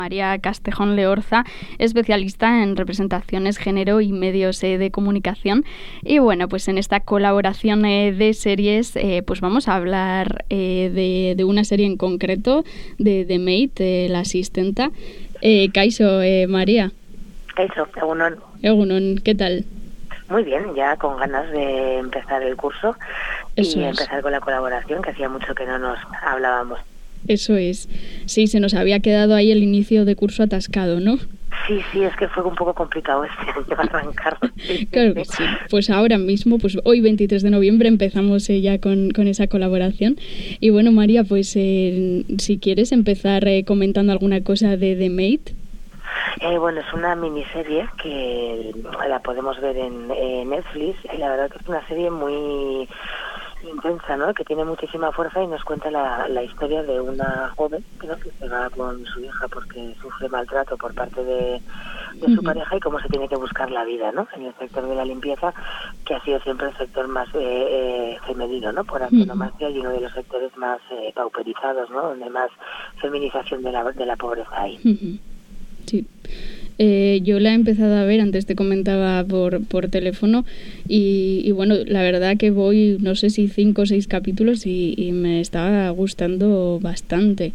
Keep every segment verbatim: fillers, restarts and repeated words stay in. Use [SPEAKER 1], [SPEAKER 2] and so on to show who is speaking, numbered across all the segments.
[SPEAKER 1] María Castejón Leorza, especialista en representaciones, género y medios eh, de comunicación. Y bueno, pues en esta colaboración eh, de series, eh, pues vamos a hablar eh, de, de una serie en concreto, de The Maid, eh, la asistenta. Eh, Kaixo, eh, María.
[SPEAKER 2] Kaixo, Egunon.
[SPEAKER 1] Egunon, ¿qué tal?
[SPEAKER 2] Muy bien, ya con ganas de empezar el curso. Eso y es. Empezar con la colaboración, que hacía mucho que no nos hablábamos.
[SPEAKER 1] Eso es. Sí, se nos había quedado ahí el inicio de curso atascado, ¿no?
[SPEAKER 2] Sí, sí, es que fue un poco complicado este año arrancar.
[SPEAKER 1] Claro que sí. Pues ahora mismo, pues hoy veintitrés de noviembre empezamos eh, ya con, con esa colaboración. Y bueno, María, pues eh, si quieres empezar eh, comentando alguna cosa de The Maid.
[SPEAKER 2] Eh, bueno, es una miniserie que la podemos ver en eh, Netflix y la verdad que es una serie muy intensa, ¿no? Que tiene muchísima fuerza y nos cuenta la, la historia de una joven, ¿no? Que se va con su hija porque sufre maltrato por parte de, de su uh-huh. pareja y cómo se tiene que buscar la vida, ¿no? En el sector de la limpieza, que ha sido siempre el sector más eh, eh, femenino, ¿no? Por antonomasia uh-huh. y uno de los sectores más eh, pauperizados, ¿no? Donde más feminización de la, de la pobreza hay.
[SPEAKER 1] Uh-huh. Sí. Eh, yo la he empezado a ver, antes te comentaba por, por teléfono y, y bueno, la verdad que voy, no sé si cinco o seis capítulos y, y me estaba gustando bastante.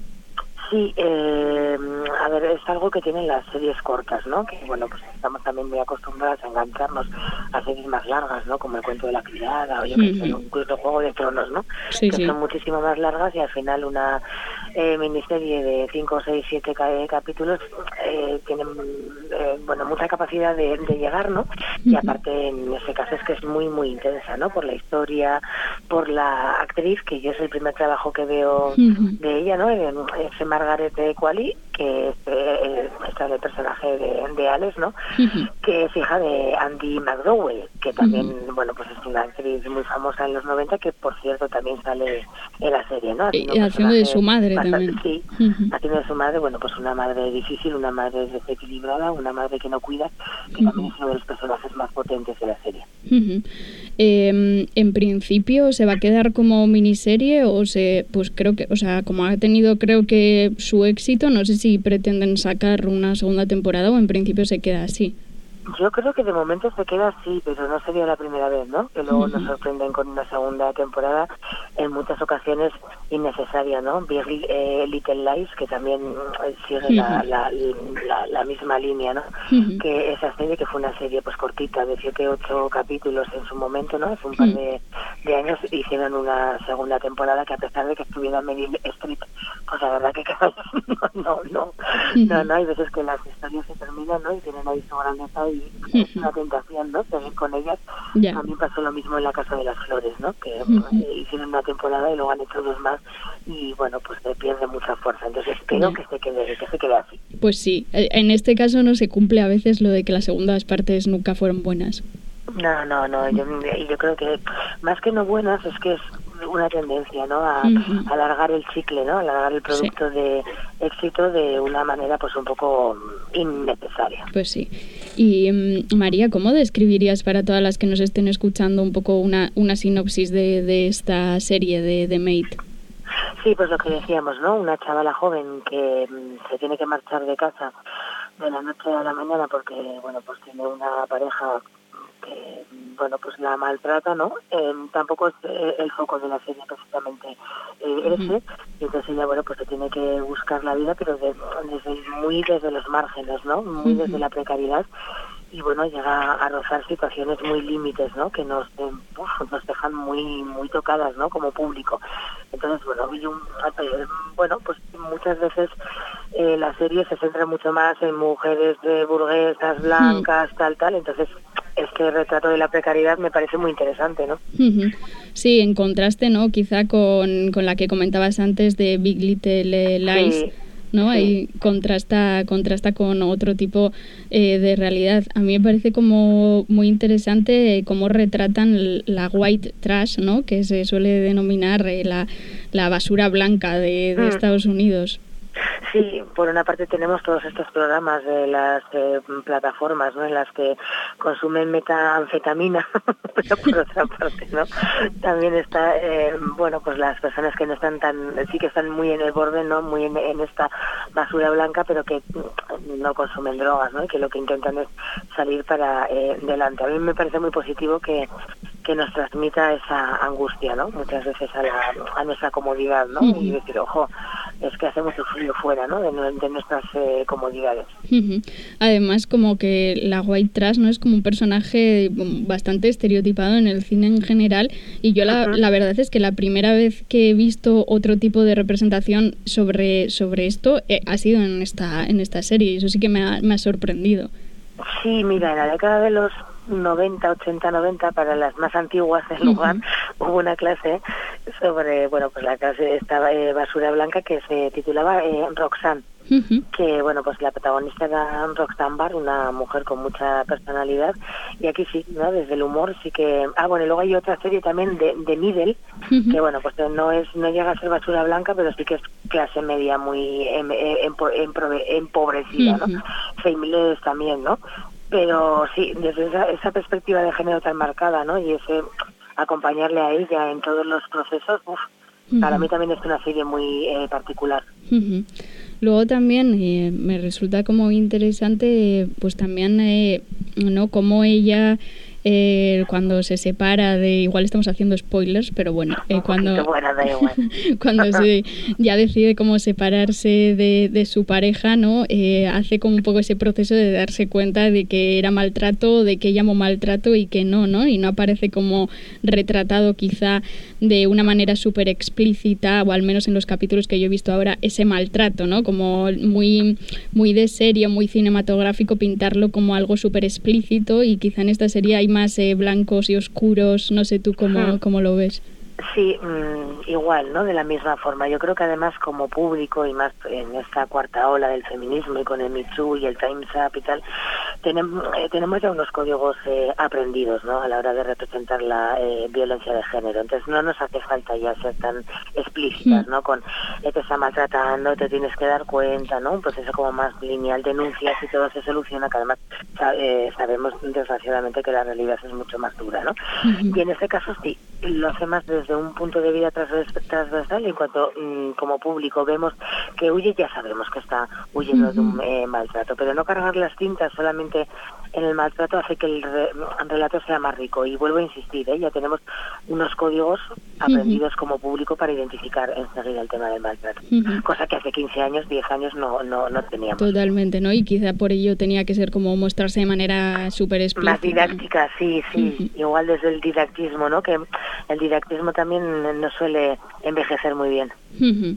[SPEAKER 2] Sí, eh, a ver, es algo que tienen las series cortas, ¿no? Que bueno, pues estamos también muy acostumbradas a engancharnos a series más largas, ¿no? Como El cuento de la criada o yo que sé, incluso Juego de Tronos, ¿no?
[SPEAKER 1] Sí,
[SPEAKER 2] que
[SPEAKER 1] sí.
[SPEAKER 2] son muchísimo más largas y al final una eh, miniserie de cinco, seis, siete capítulos eh, tienen eh, bueno, mucha capacidad de, de llegar, ¿no? Y aparte en ese caso es que es muy, muy intensa, ¿no? Por la historia, por la actriz, que yo es el primer trabajo que veo de ella, ¿no? En, en Margaret Qualley, que es eh, está el personaje de, de Alex, ¿no? Uh-huh. Que es hija de Andy McDowell, que también, uh-huh. bueno, pues es una actriz muy famosa en los noventa, que por cierto también sale en la serie, ¿no?
[SPEAKER 1] Haciendo, y haciendo de su madre
[SPEAKER 2] bastante,
[SPEAKER 1] también.
[SPEAKER 2] Sí, uh-huh. haciendo de su madre, bueno, pues una madre difícil, una madre desequilibrada, una madre que no cuida, que uh-huh. también es uno de los personajes más potentes de la serie.
[SPEAKER 1] Uh-huh. Eh, en principio, ¿se va a quedar como miniserie o se, pues creo que, o sea, como ha tenido creo que su éxito, no sé si pretenden sacar una segunda temporada o en principio se queda así?
[SPEAKER 2] Yo creo que de momento se queda así, pero no sería la primera vez, ¿no? Que luego uh-huh. nos sorprenden con una segunda temporada, en muchas ocasiones innecesaria, ¿no? Big eh, Little Lies, que también eh, sigue uh-huh. la, la, la, la misma línea, ¿no? Uh-huh. Que esa serie, que fue una serie pues cortita, de siete, ocho capítulos en su momento, ¿no? Hace un par de, de años hicieron una segunda temporada que, a pesar de que estuviera Meryl Streep, pues la verdad que no, no, no, uh-huh. no, no, hay veces que las historias se terminan, ¿no? Y tienen ahí su grandeza y es una tentación, ¿no? Seguir con ellas. Yeah. A mí pasó lo mismo en La Casa de las Flores, ¿no? Que uh-huh. eh, hicieron una temporada y luego han hecho dos más y bueno, pues se pierde mucha fuerza. Entonces espero yeah. que se quede, que se quede así.
[SPEAKER 1] Pues sí, en este caso no se cumple a veces lo de que las segundas partes nunca fueron buenas.
[SPEAKER 2] No, no, no. Yo, yo creo que más que no buenas es que es una tendencia, ¿no? A, uh-huh. a alargar el chicle, ¿no? A alargar el producto sí. de éxito de una manera pues un poco innecesaria.
[SPEAKER 1] Pues sí. Y um, María, ¿cómo describirías para todas las que nos estén escuchando un poco una, una sinopsis de, de esta serie de The Maid?
[SPEAKER 2] Sí, pues lo que decíamos, ¿no? Una chavala joven que um, se tiene que marchar de casa de la noche a la mañana porque, bueno, pues tiene una pareja que, bueno, pues la maltrata, ¿no? Eh, tampoco es eh, el foco de la serie precisamente eh, ese, uh-huh. y entonces ella, bueno, pues se tiene que buscar la vida, pero de, desde muy desde los márgenes, ¿no? Muy uh-huh. desde la precariedad, y bueno, llega a rozar situaciones muy límites, ¿no? Que nos eh, uf, nos dejan muy muy tocadas, ¿no? Como público. Entonces, bueno, y un, eh, bueno, pues muchas veces eh, la serie se centra mucho más en mujeres de burguesas, blancas, uh-huh. tal, tal, entonces este retrato de la precariedad me parece muy interesante, ¿no?
[SPEAKER 1] Uh-huh. Sí, en contraste, ¿no? Quizá con, con la que comentabas antes de Big Little Lies, sí, ¿no? Sí. Ahí contrasta, contrasta con otro tipo eh, de realidad. A mí me parece como muy interesante eh, cómo retratan la white trash, ¿no? Que se suele denominar eh, la, la basura blanca de, de mm. Estados Unidos.
[SPEAKER 2] Sí, por una parte tenemos todos estos programas de las eh, plataformas, ¿no?, en las que consumen metanfetamina, pero por otra parte, ¿no?, también está, eh, bueno, pues las personas que no están tan, sí que están muy en el borde, ¿no?, muy en, en esta basura blanca, pero que no consumen drogas, ¿no?, y que lo que intentan es salir para eh, delante. A mí me parece muy positivo que que nos transmita esa angustia, ¿no?, muchas veces a, la, a nuestra comodidad, ¿no?, uh-huh. y decir, ojo, es que hace mucho frío fuera, ¿no?, de, de nuestras eh, comodidades.
[SPEAKER 1] Uh-huh. Además, como que la white trash, ¿no?, es como un personaje bastante estereotipado en el cine en general, y yo la, uh-huh. la verdad es que la primera vez que he visto otro tipo de representación sobre, sobre esto eh, ha sido en esta, en esta serie, y eso sí que me ha, me ha sorprendido.
[SPEAKER 2] Sí, mira, en la década de los noventa, ochenta, noventa, para las más antiguas del lugar, uh-huh. hubo una clase sobre, bueno, pues la clase esta eh, basura blanca que se titulaba eh, Roxanne, uh-huh. que, bueno, pues la protagonista era Roxanne Barr, una mujer con mucha personalidad, y aquí sí, ¿no?, desde el humor sí que... Ah, bueno, y luego hay otra serie también de, de Middle, uh-huh. que, bueno, pues no es no llega a ser basura blanca, pero sí que es clase media muy em, em, em, empobrecida, ¿no? Uh-huh. Shameless también, ¿no? Pero sí, desde esa, esa perspectiva de género tan marcada, ¿no?, y ese acompañarle a ella en todos los procesos, uf, uh-huh. para mí también es una serie muy eh, particular.
[SPEAKER 1] Uh-huh. Luego también eh, me resulta como interesante, pues también, eh, ¿no?, cómo ella... Eh, cuando se separa de, igual estamos haciendo spoilers, pero bueno, eh, cuando
[SPEAKER 2] buena, da igual.
[SPEAKER 1] cuando se ya decide cómo separarse de, de su pareja, ¿no? Eh, hace como un poco ese proceso de darse cuenta de que era maltrato, de que ella llamó maltrato y que no, ¿no? Y no aparece como retratado quizá de una manera súper explícita, o al menos en los capítulos que yo he visto ahora, ese maltrato, ¿no? Como muy, muy de serio, muy cinematográfico, pintarlo como algo súper explícito, y quizá en esta serie hay más eh, blancos y oscuros, no sé tú cómo, hmm. cómo lo ves.
[SPEAKER 2] Sí, mmm, igual, ¿no?, de la misma forma. Yo creo que además como público, y más en esta cuarta ola del feminismo y con el Me Too y el Time's Up y tal, tenemos, eh, tenemos ya unos códigos eh, aprendidos, ¿no?, a la hora de representar la eh, violencia de género. Entonces no nos hace falta ya ser tan explícitas, ¿no?, con eh, te está maltratando, te tienes que dar cuenta, ¿no?, un proceso como más lineal, denuncias y todo se soluciona, que además eh, sabemos desgraciadamente que la realidad es mucho más dura, ¿no? Uh-huh. Y en este caso sí, lo hace más desde un punto de vida transversal, en cuanto mmm, como público vemos que huye, ya sabemos que está huyendo uh-huh. de un eh, maltrato, pero no cargar las tintas solamente en el maltrato hace que el, re, el relato sea más rico. Y vuelvo a insistir, ¿eh? ya tenemos unos códigos aprendidos uh-huh. como público para identificar enseguida el tema del maltrato, uh-huh. cosa que hace quince años, diez años no, no, no teníamos.
[SPEAKER 1] Totalmente, ¿no? Y quizá por ello tenía que ser como mostrarse de manera súper explícita.
[SPEAKER 2] Más didáctica, sí, sí, uh-huh. igual desde el didactismo, ¿no?, que el didactismo también no suele envejecer muy bien.
[SPEAKER 1] Uh-huh.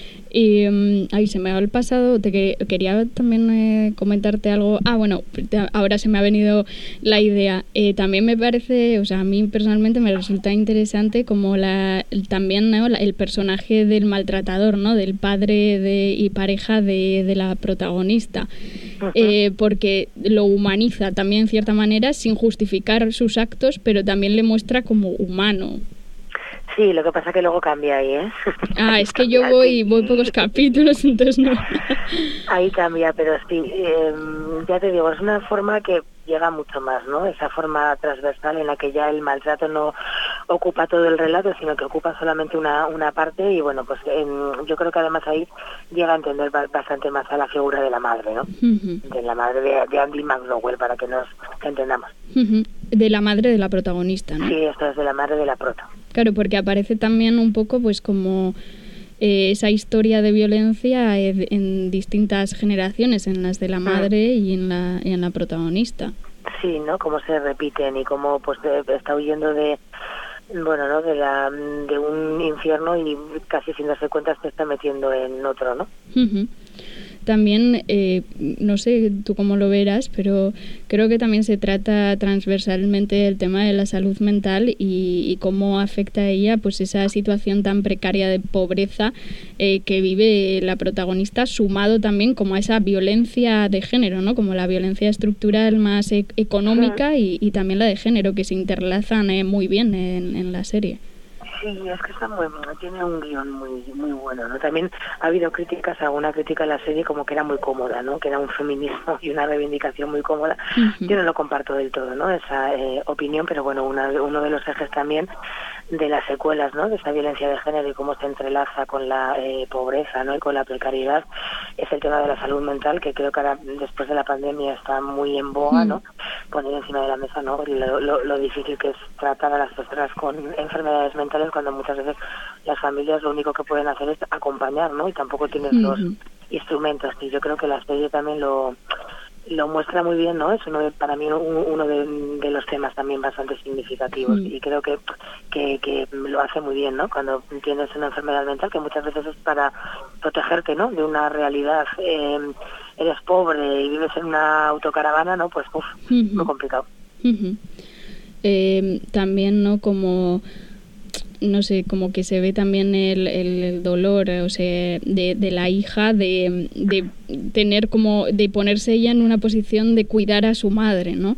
[SPEAKER 1] Y um, ay, se me ha pasado, te que, quería también eh, comentarte algo. Ah, bueno, te, ahora se me ha venido la idea. Eh, también me parece, o sea, a mí personalmente me resulta interesante como la el, también, ¿no?, la, el personaje del maltratador, ¿no?, del padre de, y pareja de, de la protagonista. Uh-huh. Eh, porque lo humaniza también en cierta manera sin justificar sus actos, pero también le muestra como humano.
[SPEAKER 2] Sí, lo que pasa que luego cambia ahí, ¿eh?
[SPEAKER 1] Ah, es que yo voy voy pocos capítulos, entonces no.
[SPEAKER 2] Ahí cambia, pero sí, eh, ya te digo, es una forma que llega mucho más, ¿no? Esa forma transversal en la que ya el maltrato no ocupa todo el relato, sino que ocupa solamente una una parte, y bueno, pues en, yo creo que además ahí llega a entender bastante más a la figura de la madre, ¿no? Uh-huh. De la madre de, de Andy McDowell, para que nos entendamos.
[SPEAKER 1] Uh-huh. De la madre de la protagonista, ¿no?
[SPEAKER 2] Sí, esto es de la madre de la prota.
[SPEAKER 1] Claro, porque aparece también un poco pues como eh, esa historia de violencia en, en distintas generaciones, en las de la madre y en la, y en la protagonista.
[SPEAKER 2] Sí, ¿no? Cómo se repiten y cómo pues de, está huyendo de bueno, ¿no?, de la de un infierno y casi sin darse cuenta se está metiendo en otro, ¿no?
[SPEAKER 1] Uh-huh. También, eh, no sé tú cómo lo verás, pero creo que también se trata transversalmente el tema de la salud mental y, y cómo afecta a ella pues esa situación tan precaria de pobreza eh, que vive la protagonista, sumado también como a esa violencia de género, ¿no?, como la violencia estructural más e- económica y, y también la de género, que se interlazan eh, muy bien en, en la serie.
[SPEAKER 2] Sí, es que está muy, tiene un guión muy muy bueno, ¿no? También ha habido críticas, alguna crítica a la serie como que era muy cómoda, ¿no? Que era un feminismo y una reivindicación muy cómoda. Uh-huh. Yo no lo comparto del todo, ¿no? Esa eh, opinión, pero bueno, una, uno de los ejes también de las secuelas, ¿no? De esa violencia de género y cómo se entrelaza con la eh, pobreza, ¿no? Y con la precariedad, es el tema de la salud mental, que creo que ahora, después de la pandemia, está muy en boga, ¿no? Poner encima de la mesa, ¿no? Lo, lo, lo difícil que es tratar a las personas con enfermedades mentales, cuando muchas veces las familias lo único que pueden hacer es acompañar, ¿no? Y tampoco tienen uh-huh. los instrumentos. Y yo creo que la serie también lo lo muestra muy bien, ¿no? Es uno de, para mí uno de, de los temas también bastante significativos mm. y creo que, que que lo hace muy bien, ¿no? Cuando tienes una enfermedad mental, que muchas veces es para protegerte, ¿no? De una realidad, eh, eres pobre y vives en una autocaravana, ¿no? Pues, uf, uh-huh. muy complicado.
[SPEAKER 1] Uh-huh. Eh, también, ¿no? Como... no sé, como que se ve también el, el, el dolor, o sea, de, de la hija, de, de tener como, de ponerse ella en una posición de cuidar a su madre, ¿no?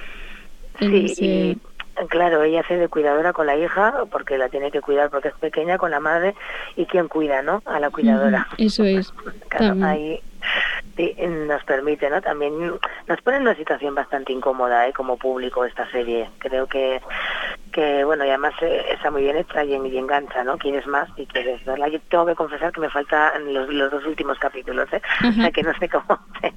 [SPEAKER 2] En sí, ese... y claro, ella hace de cuidadora con la hija, porque la tiene que cuidar porque es pequeña, con la madre, y quién cuida, ¿no? A la cuidadora.
[SPEAKER 1] Uh-huh. Eso es.
[SPEAKER 2] Claro,
[SPEAKER 1] también.
[SPEAKER 2] ahí sí, nos permite, ¿no? También nos pone en una situación bastante incómoda, ¿eh? Como público esta serie. Creo que que bueno, y además eh, está muy bien hecha y, y engancha, ¿no? Quieres más y quieres verla. Yo tengo que confesar que me faltan los, los dos últimos capítulos, ¿eh? Uh-huh. O sea, que no sé cómo.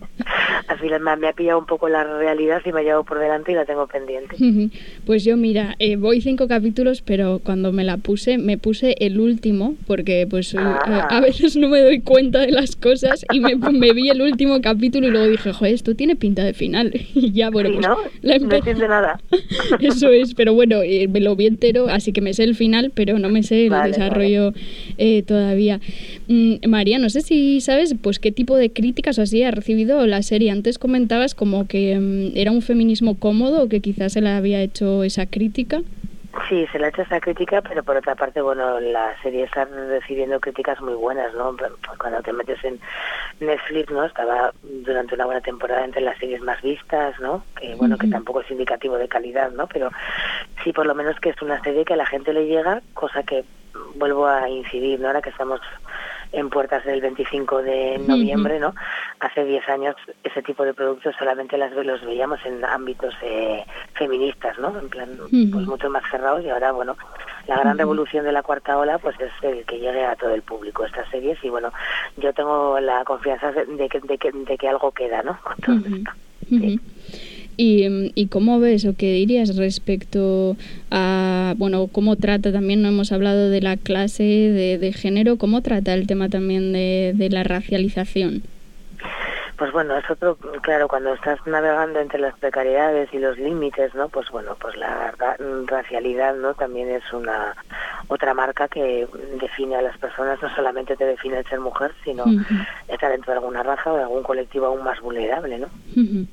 [SPEAKER 2] Al final me, me ha pillado un poco la realidad y me ha llevado por delante y la tengo pendiente.
[SPEAKER 1] Uh-huh. Pues yo, mira, eh, voy cinco capítulos, pero cuando me la puse, me puse el último, porque pues ah. a, a veces no me doy cuenta de las cosas y me, me vi el último capítulo y luego dije, joder, esto tiene pinta de final. Y ya, bueno,
[SPEAKER 2] sí,
[SPEAKER 1] pues
[SPEAKER 2] ¿no?
[SPEAKER 1] la empe...
[SPEAKER 2] No entiende nada.
[SPEAKER 1] Eso es, pero bueno, eh, me lo vi entero, así que me sé el final, pero no me sé el vale, desarrollo vale. eh, todavía. Mm, María, no sé si sabes pues qué tipo de críticas o así ha recibido la serie. Antes comentabas como que um, era un feminismo cómodo, o que quizás se le había hecho esa crítica.
[SPEAKER 2] Sí, se le ha hecho esa crítica, pero por otra parte, bueno, la serie está recibiendo críticas muy buenas, ¿no? Cuando te metes en Netflix, ¿no? Estaba durante una buena temporada entre las series más vistas, ¿no? Que, bueno, uh-huh. que tampoco es indicativo de calidad, ¿no? Pero sí, por lo menos que es una serie que a la gente le llega, cosa que vuelvo a incidir, ¿no? Ahora que estamos en puertas del veinticinco de noviembre, ¿no? Hace diez años ese tipo de productos solamente las los veíamos en ámbitos eh, feministas, ¿no? En plan, uh-huh. pues mucho más cerrados, y ahora, bueno, la gran uh-huh. revolución de la cuarta ola, pues es el que llegue a todo el público estas series, y bueno, yo tengo la confianza de, de, que, de, que, de que algo queda, ¿no? Con todo uh-huh. esto. Sí.
[SPEAKER 1] Uh-huh. ¿Y, ¿Y cómo ves o qué dirías respecto a, bueno, cómo trata también, no hemos hablado de la clase, de, de género, cómo trata el tema también de, de la racialización?
[SPEAKER 2] Pues bueno, es otro, claro, cuando estás navegando entre las precariedades y los límites, ¿no? Pues bueno, pues la ra- racialidad, ¿no? También es una otra marca que define a las personas, no solamente te define el ser mujer, sino uh-huh. estar dentro de alguna raza o de algún colectivo aún más vulnerable, ¿no?
[SPEAKER 1] Uh-huh.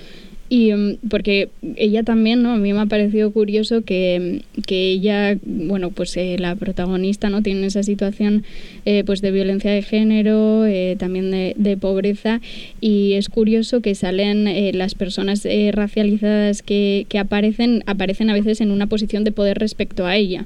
[SPEAKER 1] Y um, porque ella también, ¿no? A mí me ha parecido curioso que, que ella, bueno, pues eh, la protagonista, ¿no? Tiene esa situación eh, pues de violencia de género, eh, también de, de pobreza, y es curioso que salen eh, las personas eh, racializadas que, que aparecen, aparecen a veces en una posición de poder respecto a ella.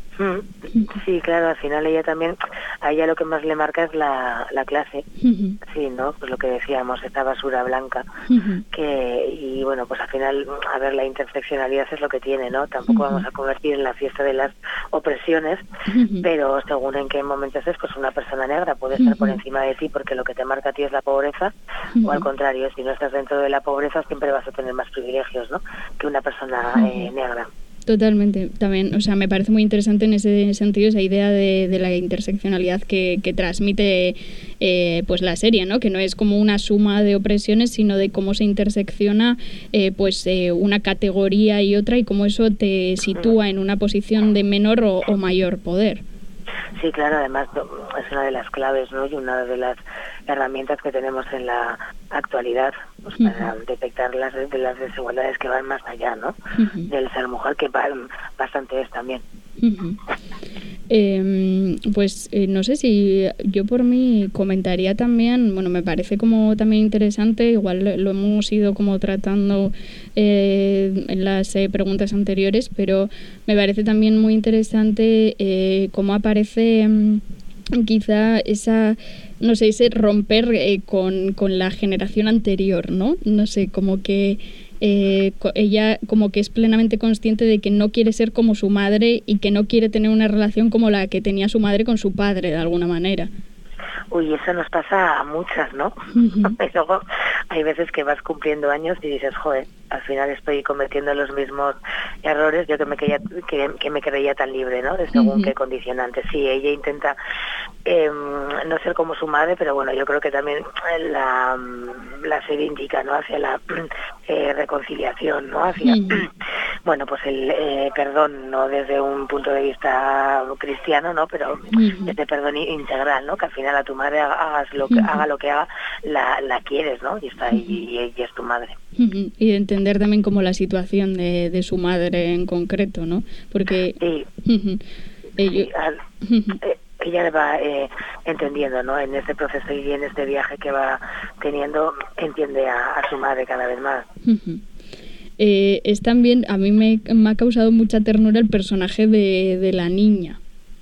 [SPEAKER 2] Sí, claro, al final ella también, a ella lo que más le marca es la, la clase, uh-huh. sí, ¿no? Pues lo que decíamos, esta basura blanca, uh-huh. que, y bueno, pues al final, a ver, la interseccionalidad es lo que tiene, ¿no? Tampoco uh-huh. vamos a convertir en la fiesta de las opresiones, uh-huh. pero según en qué momento estés, pues una persona negra puede estar uh-huh. por encima de ti porque lo que te marca a ti es la pobreza, uh-huh. o al contrario, si no estás dentro de la pobreza siempre vas a tener más privilegios, ¿no? Que una persona uh-huh. eh, negra.
[SPEAKER 1] Totalmente, también, o sea, me parece muy interesante en ese sentido esa idea de, de la interseccionalidad que, que transmite eh, pues la serie, ¿no? Que no es como una suma de opresiones, sino de cómo se intersecciona eh, pues eh, una categoría y otra, y cómo eso te sitúa en una posición de menor o, o mayor poder.
[SPEAKER 2] Sí, claro, además es una de las claves, ¿no? Y una de las herramientas que tenemos en la actualidad, pues, uh-huh. para detectar las, de las desigualdades que van más allá, ¿no? Uh-huh. Del ser mujer, que van bastante es también.
[SPEAKER 1] Uh-huh. Eh, pues eh, no sé si yo por mí comentaría también, bueno, me parece como también interesante, igual lo hemos ido como tratando eh, en las eh, preguntas anteriores, pero me parece también muy interesante eh, cómo aparece mm, quizá esa, no sé, ese romper eh, con, con la generación anterior, ¿no? No sé, como que Eh, ella como que es plenamente consciente de que no quiere ser como su madre y que no quiere tener una relación como la que tenía su madre con su padre, de alguna manera.
[SPEAKER 2] Uy, eso nos pasa a muchas, ¿no? Uh-huh. Y luego hay veces que vas cumpliendo años y dices, joder, al final estoy cometiendo los mismos errores, yo que me creía, que, que me creía tan libre, ¿no? De según uh-huh. qué condicionantes. Sí, ella intenta eh, no ser como su madre, pero bueno, yo creo que también la, la serie indica, ¿no? Hacia la eh, reconciliación, ¿no? Hacia, uh-huh. bueno, pues el eh, perdón, no desde un punto de vista cristiano, ¿no? Pero uh-huh. desde perdón integral, ¿no? Que al final a tu madre hagas lo que, uh-huh. haga lo que haga, la, la quieres, ¿no? Y está ahí, uh-huh. y ella es tu madre.
[SPEAKER 1] Uh-huh. Y entender también como la situación de, de su madre en concreto, ¿no? Porque
[SPEAKER 2] sí.
[SPEAKER 1] uh-huh. Ello...
[SPEAKER 2] sí, al, uh-huh. eh, ella va eh, entendiendo, ¿no? En este proceso y en este viaje que va teniendo, entiende a, a su madre cada vez más.
[SPEAKER 1] Uh-huh. Eh, es también, a mí me, me ha causado mucha ternura el personaje de, de la niña.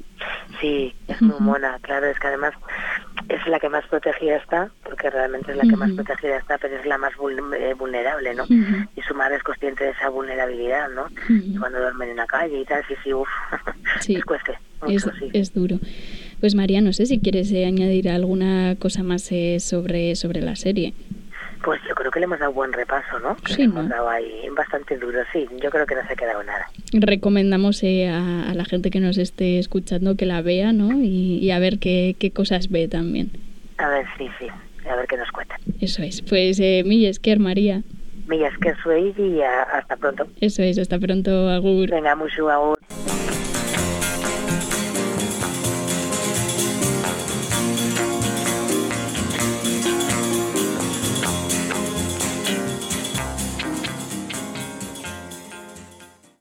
[SPEAKER 2] Sí, es muy uh-huh. mona, claro, es que además es la que más protegida está, porque realmente es la uh-huh. que más protegida está, pero es la más vulnerable, ¿no? Uh-huh. Y su madre es consciente de esa vulnerabilidad, ¿no? Uh-huh. Y cuando duermen en la calle y tal, sí, sí, uff,
[SPEAKER 1] sí.
[SPEAKER 2] les cueste mucho,
[SPEAKER 1] es,
[SPEAKER 2] sí.
[SPEAKER 1] Es duro. Pues María, no sé si quieres eh, añadir alguna cosa más eh, sobre, sobre la serie.
[SPEAKER 2] Pues yo creo que le hemos dado buen repaso, ¿no?
[SPEAKER 1] Sí,
[SPEAKER 2] le
[SPEAKER 1] ¿no?
[SPEAKER 2] hemos dado ahí bastante duro, sí. Yo creo que no se ha quedado nada.
[SPEAKER 1] Recomendamos eh, a, a la gente que nos esté escuchando que la vea, ¿no? Y, y a ver qué, qué cosas ve también.
[SPEAKER 2] A ver, sí, sí. A ver qué nos cuenta.
[SPEAKER 1] Eso es. Pues eh, mila esker, María.
[SPEAKER 2] Mila esker zuei y a, hasta pronto.
[SPEAKER 1] Eso es, hasta pronto, agur.
[SPEAKER 2] Venga, mucho agur.